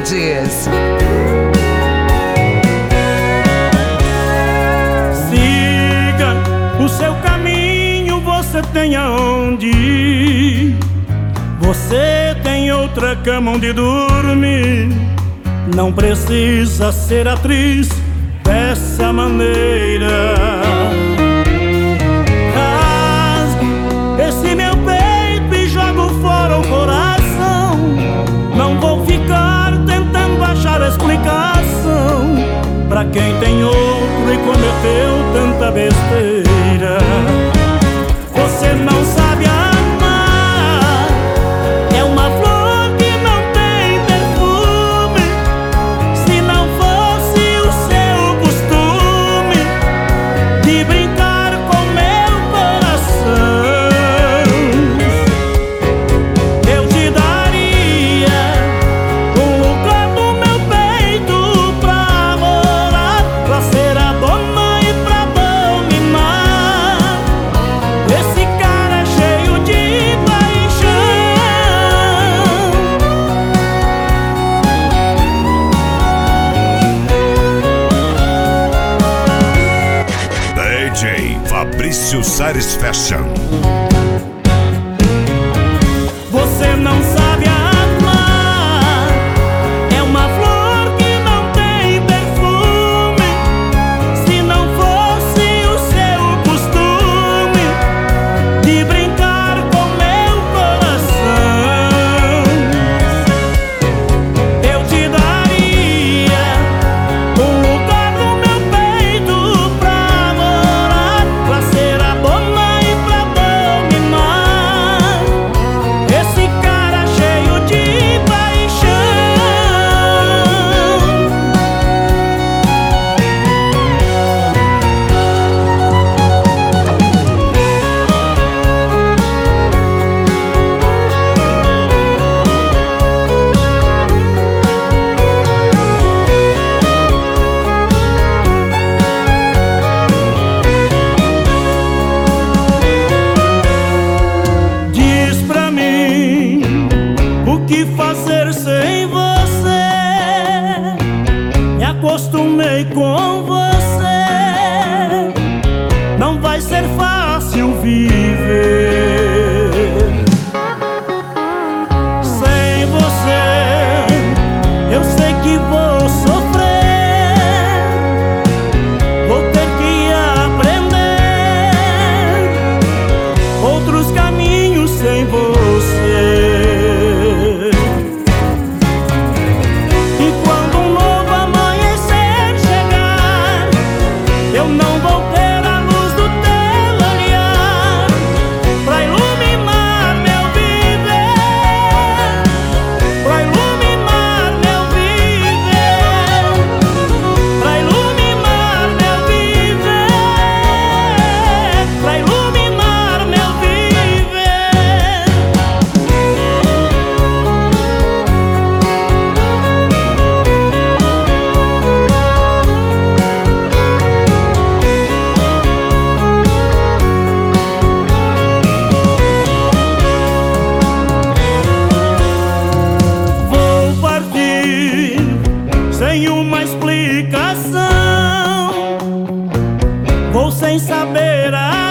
Mendes. Siga o seu caminho, você tem aonde ir. Você tem outra cama onde dormir. Não precisa ser atriz dessa maneira. Rasgue esse meu peito e jogo fora o coração. Não vou ficar tentando achar explicação pra quem tem outro e cometeu tanta besteira. Você não sabe amar, é uma flor que não tem perfume. Se não fosse o seu costume de brincar com meu coração, eu te daria um lugar no meu peito pra morar, pra ser a dona e pra dominar. Esse cara é cheio de paixão. DJ Fabrício Sares Fashion. Você não sabe amar, é uma flor que não tem perfume. Se não fosse o seu costume de brincar com meu coração, eu te daria um lugar no meu peito pra morar, pra ser a dona e pra dominar. Esse cara cheio de paixão. Diz pra mim o que fazer sem você. Me acostumei com você. Não vai ser fácil viver sem você. Eu sei que vou sofrer, vou ter que aprender outros caminhos sem você. E quando um novo amanhecer chegar, eu não vou ter a luz do teu olhar pra iluminar meu viver, pra iluminar meu viver, pra iluminar meu viver, pra iluminar meu viver. Vou partir sem uma explicação, vou sem saber a